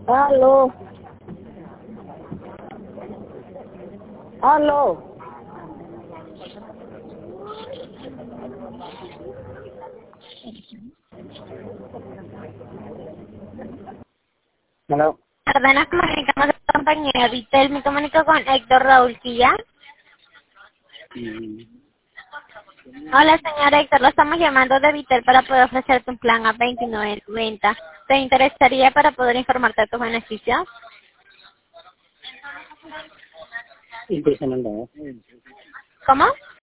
Aló. Aló. Aló. Perdón, nos comunicamos con la compañía Vitel. Me comunico con Héctor Raúl Quilla. Hola, señor Héctor. Lo estamos llamando de Vitel para poder ofrecerte un plan a 29.90. ¿Te interesaría para poder informarte de tus beneficios? Impresionante, ¿eh? ¿Cómo?